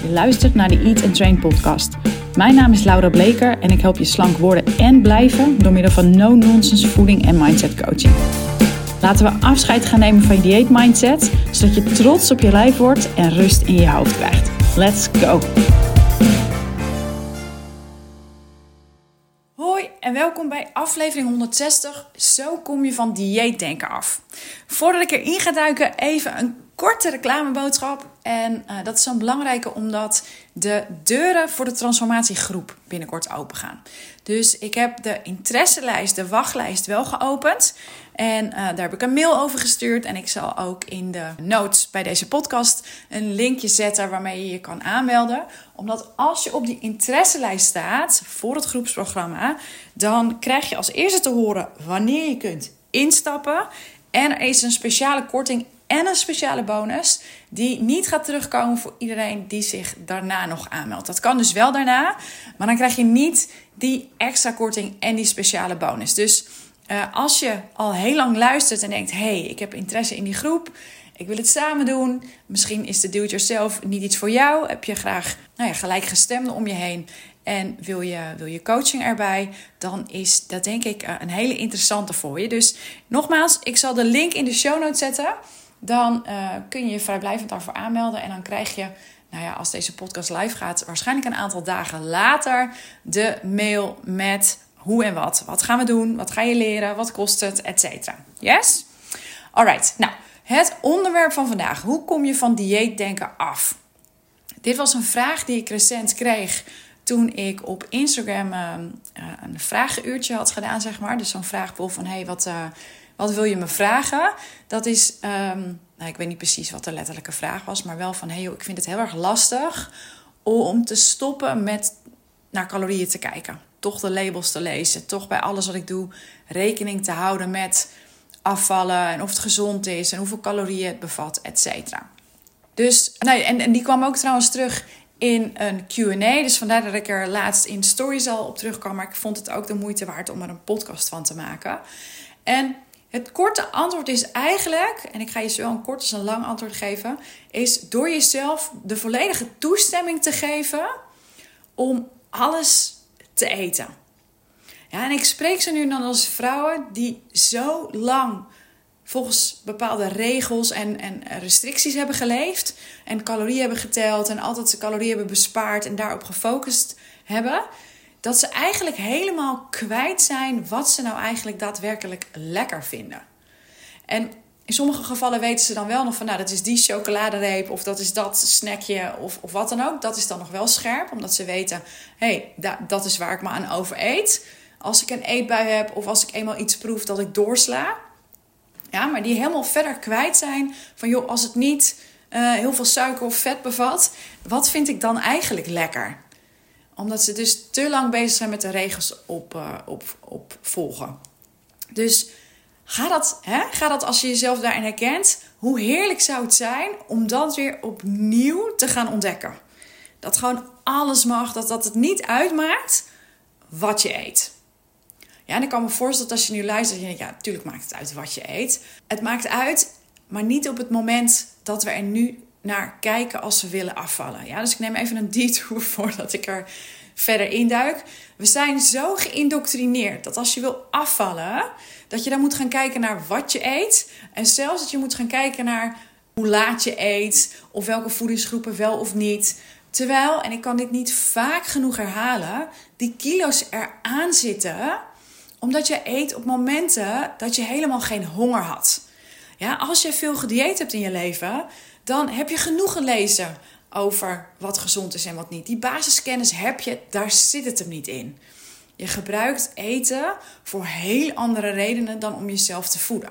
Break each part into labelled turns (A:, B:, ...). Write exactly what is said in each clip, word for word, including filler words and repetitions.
A: Je luistert naar de Eat and Train podcast. Mijn naam is Laura Bleker en ik help je slank worden en blijven door middel van no-nonsense voeding en mindset coaching. Laten we afscheid gaan nemen van je dieet mindset, zodat je trots op je lijf wordt en rust in je hoofd krijgt. Let's go! Hoi en welkom bij aflevering honderdzestig. Zo kom je van dieetdenken af. Voordat ik erin ga duiken, even een korte reclameboodschap. En uh, dat is zo belangrijk omdat de deuren voor de transformatiegroep binnenkort open gaan. Dus ik heb de interesselijst, de wachtlijst wel geopend. En uh, daar heb ik een mail over gestuurd. En ik zal ook in de notes bij deze podcast een linkje zetten waarmee je je kan aanmelden. Omdat als je op die interesselijst staat voor het groepsprogramma, dan krijg je als eerste te horen wanneer je kunt instappen. En er is een speciale korting en een speciale bonus die niet gaat terugkomen voor iedereen die zich daarna nog aanmeldt. Dat kan dus wel daarna, maar dan krijg je niet die extra korting en die speciale bonus. Dus uh, als je al heel lang luistert en denkt, hé, hey, ik heb interesse in die groep, ik wil het samen doen, misschien is de do-it-yourself niet iets voor jou, heb je graag nou ja, gelijkgestemden om je heen en wil je, wil je coaching erbij, dan is dat denk ik een hele interessante voor je. Dus nogmaals, ik zal de link in de show notes zetten. Dan uh, kun je je vrijblijvend daarvoor aanmelden. En dan krijg je, nou ja, als deze podcast live gaat, waarschijnlijk een aantal dagen later de mail met hoe en wat. Wat gaan we doen? Wat ga je leren? Wat kost het? Et cetera. Yes? Alright. Nou, het onderwerp van vandaag. Hoe kom je van dieetdenken af? Dit was een vraag die ik recent kreeg toen ik op Instagram uh, een vragenuurtje had gedaan, zeg maar. Dus zo'n vraagpool van, hé, hey, wat... Uh, Wat wil je me vragen? Dat is, um, nou, ik weet niet precies wat de letterlijke vraag was, maar wel van, hey, joh, ik vind het heel erg lastig om te stoppen met naar calorieën te kijken. Toch de labels te lezen, toch bij alles wat ik doe rekening te houden met afvallen en of het gezond is en hoeveel calorieën het bevat, et cetera. Dus, nou, en, en die kwam ook trouwens terug in een Q en A. Dus vandaar dat ik er laatst in stories al op terugkwam, maar ik vond het ook de moeite waard om er een podcast van te maken. En het korte antwoord is eigenlijk, en ik ga je zowel een kort als een lang antwoord geven, is door jezelf de volledige toestemming te geven om alles te eten. Ja, en ik spreek zo nu en dan als vrouwen die zo lang volgens bepaalde regels en, en restricties hebben geleefd en calorieën hebben geteld en altijd de calorieën hebben bespaard en daarop gefocust hebben, dat ze eigenlijk helemaal kwijt zijn wat ze nou eigenlijk daadwerkelijk lekker vinden. En in sommige gevallen weten ze dan wel nog van, nou, dat is die chocoladereep of dat is dat snackje of, of wat dan ook. Dat is dan nog wel scherp, omdat ze weten, hé, hey, da, dat is waar ik me aan overeet. Als ik een eetbui heb of als ik eenmaal iets proef dat ik doorsla. Ja, maar die helemaal verder kwijt zijn van, joh, als het niet uh, heel veel suiker of vet bevat, wat vind ik dan eigenlijk lekker? Omdat ze dus te lang bezig zijn met de regels op, uh, op, op volgen. Dus ga dat, hè, ga dat als je jezelf daarin herkent. Hoe heerlijk zou het zijn om dat weer opnieuw te gaan ontdekken. Dat gewoon alles mag. Dat, dat het niet uitmaakt wat je eet. Ja, en ik kan me voorstellen dat als je nu luistert. En je denkt, ja, natuurlijk maakt het uit wat je eet. Het maakt uit, maar niet op het moment dat we er nu naar kijken als we willen afvallen. Ja, dus ik neem even een detour voordat ik er verder induik. We zijn zo geïndoctrineerd dat als je wil afvallen, dat je dan moet gaan kijken naar wat je eet. En zelfs dat je moet gaan kijken naar hoe laat je eet of welke voedingsgroepen wel of niet. Terwijl, en ik kan dit niet vaak genoeg herhalen, die kilo's eraan zitten omdat je eet op momenten dat je helemaal geen honger had. Ja, als je veel gedieet hebt in je leven, dan heb je genoeg gelezen over wat gezond is en wat niet. Die basiskennis heb je, daar zit het hem niet in. Je gebruikt eten voor heel andere redenen dan om jezelf te voeden.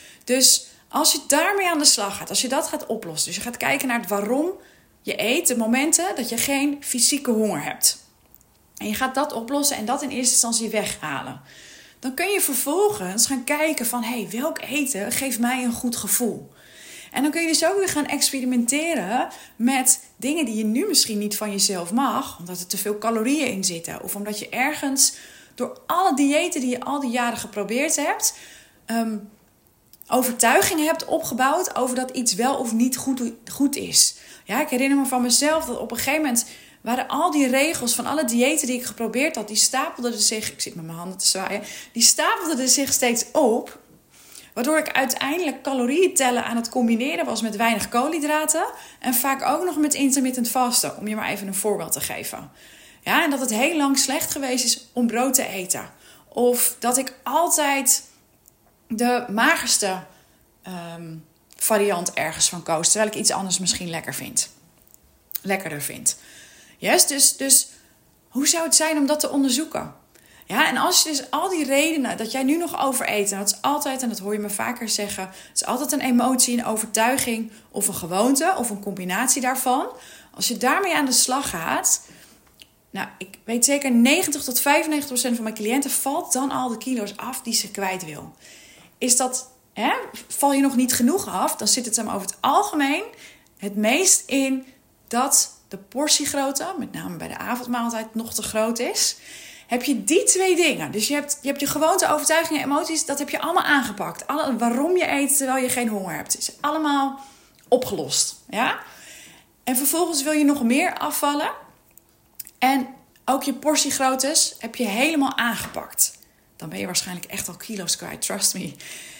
A: Dus als je daarmee aan de slag gaat, als je dat gaat oplossen, dus je gaat kijken naar het waarom je eet, de momenten dat je geen fysieke honger hebt. En je gaat dat oplossen en dat in eerste instantie weghalen. Dan kun je vervolgens gaan kijken van, hé, hey, welk eten geeft mij een goed gevoel? En dan kun je dus ook weer gaan experimenteren met dingen die je nu misschien niet van jezelf mag, omdat er te veel calorieën in zitten. Of omdat je ergens door alle diëten die je al die jaren geprobeerd hebt, um, overtuigingen hebt opgebouwd over dat iets wel of niet goed, goed is. Ja, ik herinner me van mezelf dat op een gegeven moment waren al die regels van alle diëten die ik geprobeerd had, die stapelden er zich, ik zit met mijn handen te zwaaien, die stapelden er zich steeds op. Waardoor ik uiteindelijk calorieën tellen aan het combineren was met weinig koolhydraten. En vaak ook nog met intermittent vasten, om je maar even een voorbeeld te geven. Ja, en dat het heel lang slecht geweest is om brood te eten. Of dat ik altijd de magerste um, variant ergens van koos. Terwijl ik iets anders misschien lekker vind. Lekkerder vind. Yes, dus, dus hoe zou het zijn om dat te onderzoeken? Ja, en als je dus al die redenen dat jij nu nog overeet, en dat is altijd, en dat hoor je me vaker zeggen, het is altijd een emotie, een overtuiging of een gewoonte of een combinatie daarvan. Als je daarmee aan de slag gaat, nou, ik weet zeker negentig tot vijfennegentig procent van mijn cliënten valt dan al de kilo's af die ze kwijt wil. Is dat, hè, val je nog niet genoeg af, dan zit het hem over het algemeen het meest in dat de portiegrootte, met name bij de avondmaaltijd, nog te groot is. Heb je die twee dingen, dus je hebt je, hebt je gewoonte, overtuigingen, emoties, dat heb je allemaal aangepakt. Alle, waarom je eet terwijl je geen honger hebt, is allemaal opgelost. Ja? En vervolgens wil je nog meer afvallen. En ook je portiegroottes heb je helemaal aangepakt. Dan ben je waarschijnlijk echt al kilo's kwijt, trust me.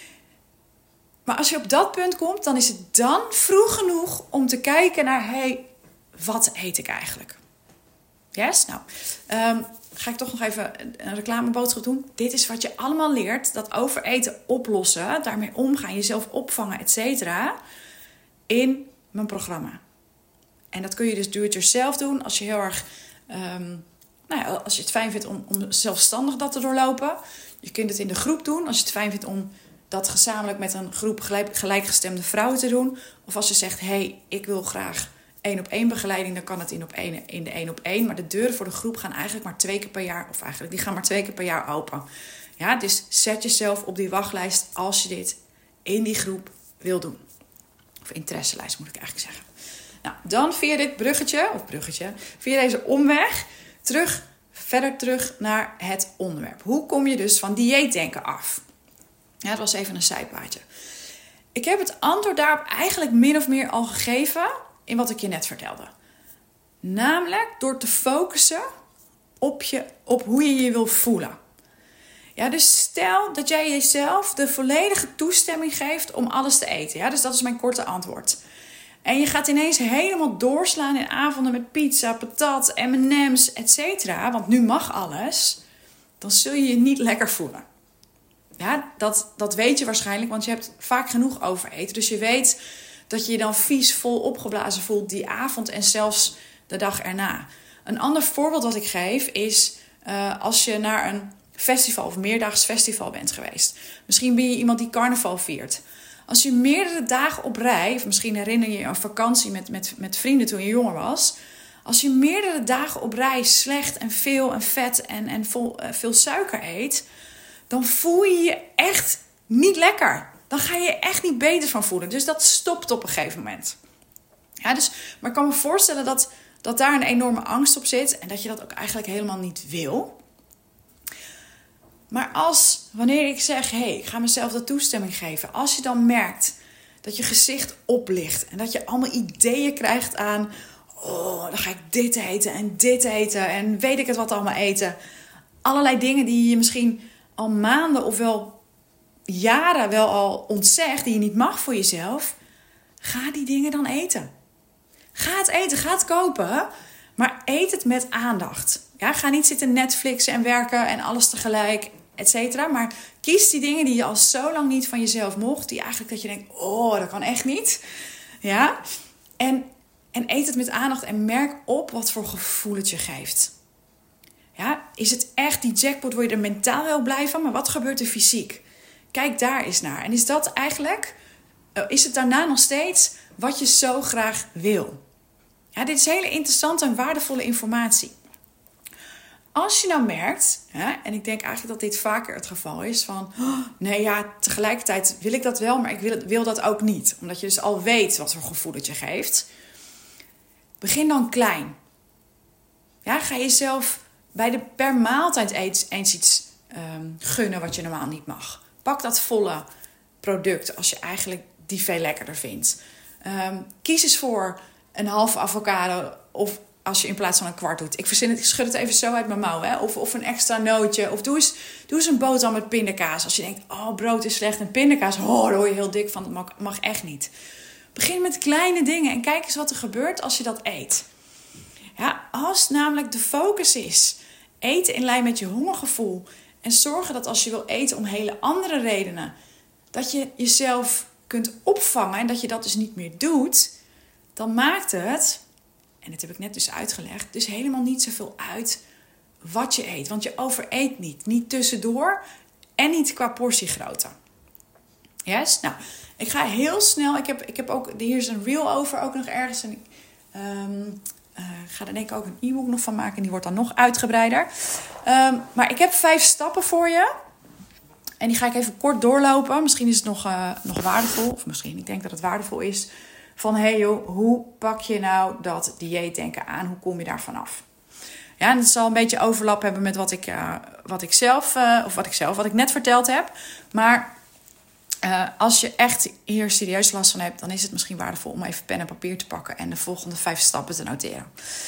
A: Maar als je op dat punt komt, dan is het dan vroeg genoeg om te kijken naar, hey, wat eet ik eigenlijk? Yes? Nou, um, ga ik toch nog even een reclameboodschap doen. Dit is wat je allemaal leert. Dat overeten oplossen, daarmee omgaan, jezelf opvangen, et cetera. In mijn programma. En dat kun je dus do-it-yourself doen. Als je heel erg, um, nou ja, als je het fijn vindt om, om zelfstandig dat te doorlopen. Je kunt het in de groep doen. Als je het fijn vindt om dat gezamenlijk met een groep gelijk, gelijkgestemde vrouwen te doen. Of als je zegt, hé, hey, ik wil graag één op één begeleiding, dan kan het in, op één, in de één op één. Maar de deuren voor de groep gaan eigenlijk maar twee keer per jaar, of eigenlijk, die gaan maar twee keer per jaar open. Ja, dus zet jezelf op die wachtlijst als je dit in die groep wil doen. Of interesselijst moet ik eigenlijk zeggen. Nou, dan via dit bruggetje, of bruggetje, via deze omweg, terug, verder terug naar het onderwerp. Hoe kom je dus van dieetdenken af? Ja, dat was even een zijpaadje. Ik heb het antwoord daarop eigenlijk min of meer al gegeven in wat ik je net vertelde. Namelijk door te focussen op, je, op hoe je je wil voelen. Ja, dus stel dat jij jezelf de volledige toestemming geeft om alles te eten. Ja, dus dat is mijn korte antwoord. En je gaat ineens helemaal doorslaan in avonden met pizza, patat, M en M's, et cetera. Want nu mag alles. Dan zul je je niet lekker voelen. Ja, dat, dat weet je waarschijnlijk, want je hebt vaak genoeg overeten. Dus je weet dat je je dan vies, vol opgeblazen voelt die avond en zelfs de dag erna. Een ander voorbeeld wat ik geef is uh, als je naar een festival of meerdaags festival bent geweest. Misschien ben je iemand die carnaval viert. Als je meerdere dagen op rij, of misschien herinner je je een vakantie met, met, met vrienden toen je jonger was. Als je meerdere dagen op rij slecht en veel en vet en, en vol, uh, veel suiker eet, dan voel je je echt niet lekker. Dan ga je je echt niet beter van voelen. Dus dat stopt op een gegeven moment. Ja, dus, maar ik kan me voorstellen dat, dat daar een enorme angst op zit. En dat je dat ook eigenlijk helemaal niet wil. Maar als, wanneer ik zeg, hé, hey, ik ga mezelf dat toestemming geven. Als je dan merkt dat je gezicht oplicht. En dat je allemaal ideeën krijgt aan, oh, dan ga ik dit eten en dit eten. En weet ik het wat allemaal eten. Allerlei dingen die je misschien al maanden of wel jaren wel al ontzegt, die je niet mag voor jezelf. Ga die dingen dan eten. Ga het eten, ga het kopen. Maar eet het met aandacht. Ja, ga niet zitten Netflixen en werken en alles tegelijk, et cetera. Maar kies die dingen die je al zo lang niet van jezelf mocht. Die eigenlijk dat je denkt, oh, dat kan echt niet. Ja. En, en eet het met aandacht en merk op wat voor gevoel het je geeft. Ja, is het echt die jackpot, word je er mentaal heel blij van? Maar wat gebeurt er fysiek? Kijk daar eens naar. En is dat eigenlijk, is het daarna nog steeds wat je zo graag wil? Ja, dit is hele interessante en waardevolle informatie. Als je nou merkt, hè, en ik denk eigenlijk dat dit vaker het geval is, van oh, nee ja, tegelijkertijd wil ik dat wel, maar ik wil, wil dat ook niet. Omdat je dus al weet wat voor gevoel het je geeft. Begin dan klein. Ja, ga jezelf bij de per maaltijd eens, eens iets um, gunnen wat je normaal niet mag. Pak dat volle product als je eigenlijk die veel lekkerder vindt. Um, kies eens voor een halve avocado of als je in plaats van een kwart doet. Ik verzin het, ik schud het even zo uit mijn mouw. Hè? Of, of een extra nootje. Of doe eens, doe eens een boterham met pindakaas. Als je denkt, oh, brood is slecht en pindakaas, oh, daar word je heel dik van. Dat mag, mag echt niet. Begin met kleine dingen en kijk eens wat er gebeurt als je dat eet. Ja, als namelijk de focus is eten in lijn met je hongergevoel en zorgen dat als je wil eten om hele andere redenen, dat je jezelf kunt opvangen en dat je dat dus niet meer doet, dan maakt het, en dat heb ik net dus uitgelegd, dus helemaal niet zoveel uit wat je eet. Want je overeet niet. Niet tussendoor en niet qua portiegrootte. Yes? Nou, ik ga heel snel. Ik heb, ik heb ook, hier is een reel over ook nog ergens. En ik um, uh, ga er denk ik ook een e-book nog van maken. Die wordt dan nog uitgebreider. Um, maar ik heb vijf stappen voor je. En die ga ik even kort doorlopen. Misschien is het nog, uh, nog waardevol. Of misschien, ik denk dat het waardevol is. Van, hé hey joh, hoe pak je nou dat dieetdenken aan? Hoe kom je daar vanaf? Ja, en het zal een beetje overlap hebben met wat ik, uh, wat ik zelf, uh, of wat ik zelf, wat ik net verteld heb. Maar uh, als je echt hier serieus last van hebt, dan is het misschien waardevol om even pen en papier te pakken en de volgende vijf stappen te noteren.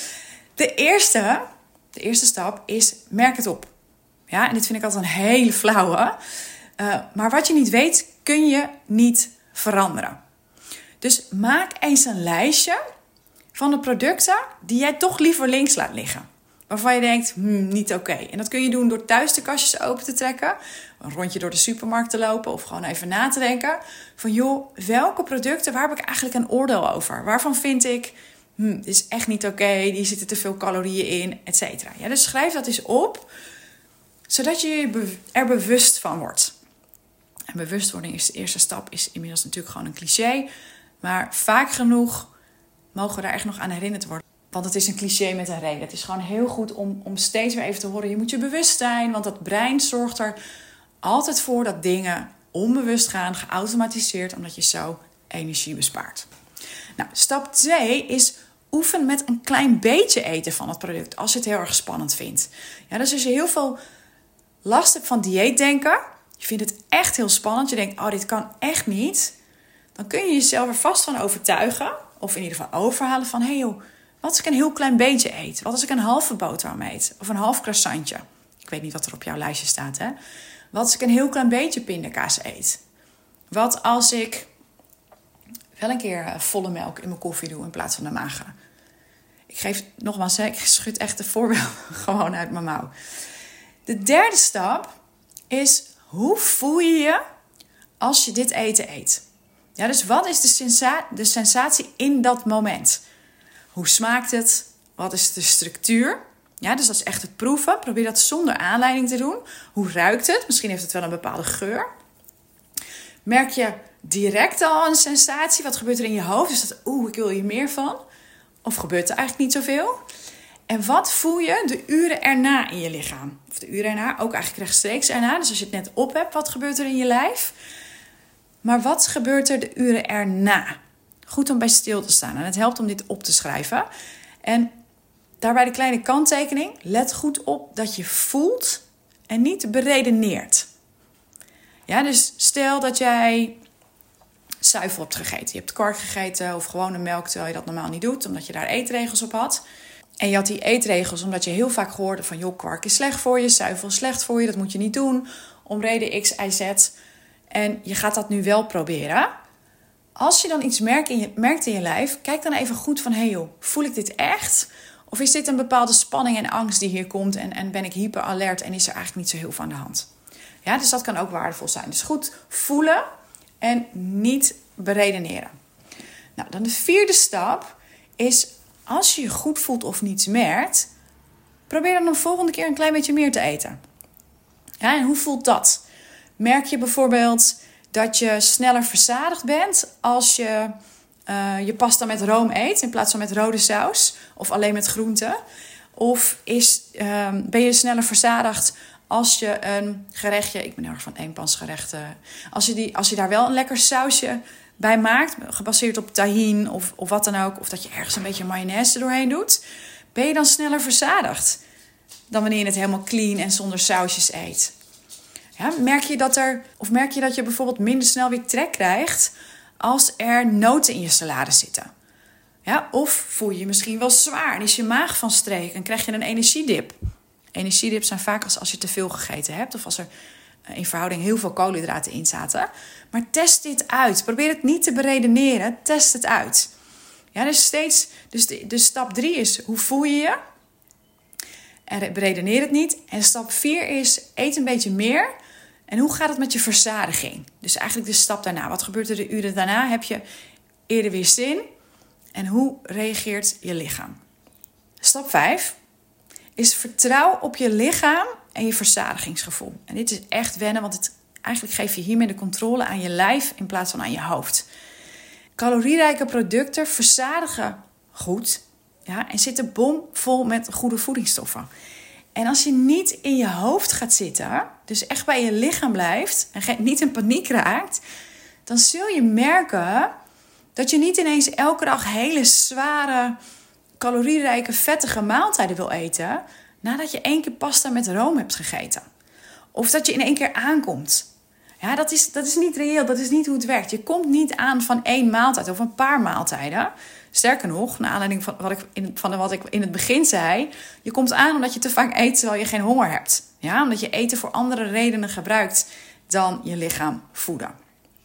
A: De eerste, de eerste stap is, merk het op. Ja, en dit vind ik altijd een hele flauwe. Uh, maar wat je niet weet, kun je niet veranderen. Dus maak eens een lijstje van de producten die jij toch liever links laat liggen. Waarvan je denkt, hmm, niet oké. Okay. En dat kun je doen door thuis de kastjes open te trekken. Een rondje door de supermarkt te lopen. Of gewoon even na te denken. Van joh, welke producten, waar heb ik eigenlijk een oordeel over? Waarvan vind ik, hmm, dit is echt niet oké. Okay, die zitten te veel calorieën in, et cetera. Ja, dus schrijf dat eens op. Zodat je er bewust van wordt. En bewustwording is de eerste stap. Is inmiddels natuurlijk gewoon een cliché. Maar vaak genoeg mogen we daar echt nog aan herinnerd worden. Want het is een cliché met een reden. Het is gewoon heel goed om, om steeds weer even te horen. Je moet je bewust zijn. Want dat brein zorgt er altijd voor dat dingen onbewust gaan. Geautomatiseerd. Omdat je zo energie bespaart. Nou, stap twee is oefen met een klein beetje eten van het product. Als je het heel erg spannend vindt. Ja, dus als je heel veel last hebt van dieetdenken. Je vindt het echt heel spannend. Je denkt, oh, dit kan echt niet. Dan kun je jezelf er vast van overtuigen. Of in ieder geval overhalen van, hé hey joh, wat als ik een heel klein beetje eet? Wat als ik een halve boterham eet? Of een half croissantje? Ik weet niet wat er op jouw lijstje staat, hè? Wat als ik een heel klein beetje pindakaas eet? Wat als ik wel een keer volle melk in mijn koffie doe in plaats van de magere? Ik geef nogmaals, ik schud echt de voorbeelden gewoon uit mijn mouw. De derde stap is, hoe voel je je als je dit eten eet? Ja, dus wat is de, sensa- de sensatie in dat moment? Hoe smaakt het? Wat is de structuur? Ja, dus dat is echt het proeven. Probeer dat zonder aanleiding te doen. Hoe ruikt het? Misschien heeft het wel een bepaalde geur. Merk je direct al een sensatie? Wat gebeurt er in je hoofd? Is dat, oeh, ik wil hier meer van? Of gebeurt er eigenlijk niet zoveel? En wat voel je de uren erna in je lichaam? Of de uren erna, ook eigenlijk rechtstreeks erna. Dus als je het net op hebt, wat gebeurt er in je lijf? Maar wat gebeurt er de uren erna? Goed om bij stil te staan. En het helpt om dit op te schrijven. En daarbij de kleine kanttekening. Let goed op dat je voelt en niet beredeneert. Ja, dus stel dat jij zuivel hebt gegeten. Je hebt kwark gegeten of gewone melk terwijl je dat normaal niet doet. Omdat je daar eetregels op had. En je had die eetregels omdat je heel vaak hoorde van, joh, kwark is slecht voor je. Zuivel is slecht voor je. Dat moet je niet doen. Om reden X, Y, Z. En je gaat dat nu wel proberen. Als je dan iets merkt in je, merkt in je lijf, kijk dan even goed van, hé joh, voel ik dit echt? Of is dit een bepaalde spanning en angst die hier komt en, en ben ik hyperalert en is er eigenlijk niet zo heel veel aan de hand? Ja, dus dat kan ook waardevol zijn. Dus goed voelen en niet beredeneren. Nou, dan de vierde stap is, als je je goed voelt of niets merkt, probeer dan de volgende keer een klein beetje meer te eten. Ja, en hoe voelt dat? Merk je bijvoorbeeld dat je sneller verzadigd bent als je uh, je pasta met room eet in plaats van met rode saus of alleen met groenten? Of is, uh, ben je sneller verzadigd als je een gerechtje, ik ben heel erg van eenpansgerechten, als je, die, als je daar wel een lekker sausje bij maakt, gebaseerd op tahin of, of wat dan ook, of dat je ergens een beetje mayonaise doorheen doet, ben je dan sneller verzadigd dan wanneer je het helemaal clean en zonder sausjes eet? Ja, merk je dat er, of merk je dat je bijvoorbeeld minder snel weer trek krijgt als er noten in je salade zitten? Ja, of voel je je misschien wel zwaar en is je maag van streek en krijg je een energiedip. Energiedips zijn vaak als, als je te veel gegeten hebt of als er in verhouding heel veel koolhydraten in zaten. Maar test dit uit. Probeer het niet te beredeneren. Test het uit. Ja, dus steeds, dus, de, dus stap drie is, hoe voel je je? En beredeneer het niet. En stap vier is, eet een beetje meer. En hoe gaat het met je verzadiging? Dus eigenlijk de stap daarna. Wat gebeurt er de uren daarna? Heb je eerder weer zin? En hoe reageert je lichaam? Stap vijf is vertrouw op je lichaam en je verzadigingsgevoel. En dit is echt wennen, want het, eigenlijk geef je hiermee de controle aan je lijf in plaats van aan je hoofd. Calorierijke producten verzadigen goed, ja, en zitten bomvol met goede voedingsstoffen. En als je niet in je hoofd gaat zitten, dus echt bij je lichaam blijft en niet in paniek raakt, dan zul je merken dat je niet ineens elke dag hele zware, calorierijke, vettige maaltijden wil eten nadat je één keer pasta met room hebt gegeten. Of dat je in één keer aankomt. Ja, dat is, dat is niet reëel, dat is niet hoe het werkt. Je komt niet aan van één maaltijd of een paar maaltijden. Sterker nog, naar aanleiding van wat ik in, van wat ik in het begin zei, je komt aan omdat je te vaak eet terwijl je geen honger hebt. Ja, omdat je eten voor andere redenen gebruikt dan je lichaam voeden.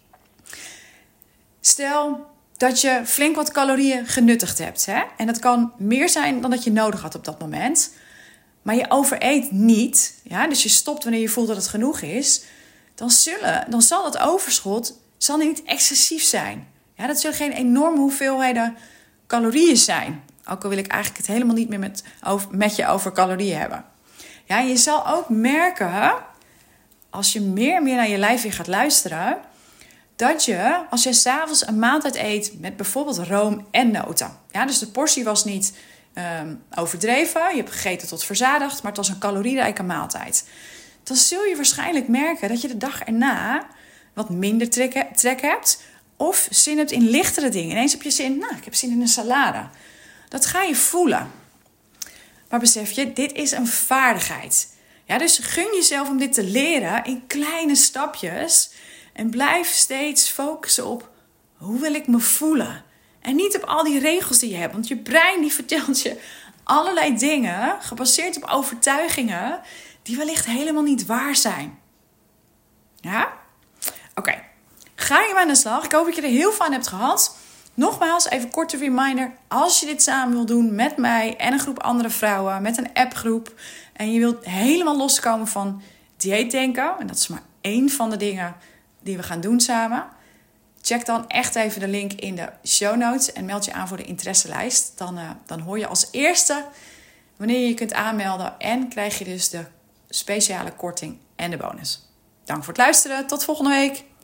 A: Stel dat je flink wat calorieën genuttigd hebt. Hè? En dat kan meer zijn dan dat je nodig had op dat moment. Maar je overeet niet. Ja? Dus je stopt wanneer je voelt dat het genoeg is. Dan, zullen, dan zal dat overschot zal niet excessief zijn. Ja, dat zullen geen enorme hoeveelheden calorieën zijn. Ook al wil ik eigenlijk het helemaal niet meer met, over, met je over calorieën hebben. Ja, je zal ook merken, als je meer en meer naar je lijf weer gaat luisteren, dat je, als je 's avonds een maaltijd eet met bijvoorbeeld room en noten. Ja, dus de portie was niet um, overdreven. Je hebt gegeten tot verzadigd, maar het was een calorierijke maaltijd. Dan zul je waarschijnlijk merken dat je de dag erna wat minder trek, trek hebt. Of zin hebt in lichtere dingen. Ineens heb je zin, nou, ik heb zin in een salade. Dat ga je voelen. Maar besef je, dit is een vaardigheid. Ja, dus gun jezelf om dit te leren in kleine stapjes. En blijf steeds focussen op, hoe wil ik me voelen? En niet op al die regels die je hebt. Want je brein die vertelt je allerlei dingen, gebaseerd op overtuigingen, die wellicht helemaal niet waar zijn. Ja? Oké. Okay. Ga je maar aan de slag. Ik hoop dat je er heel veel aan hebt gehad. Nogmaals, even een korte reminder. Als je dit samen wil doen met mij en een groep andere vrouwen, met een appgroep, en je wilt helemaal loskomen van dieetdenken, en dat is maar één van de dingen die we gaan doen samen, check dan echt even de link in de show notes en meld je aan voor de interesselijst. Dan, uh, dan hoor je als eerste wanneer je je kunt aanmelden en krijg je dus de speciale korting en de bonus. Dank voor het luisteren. Tot volgende week.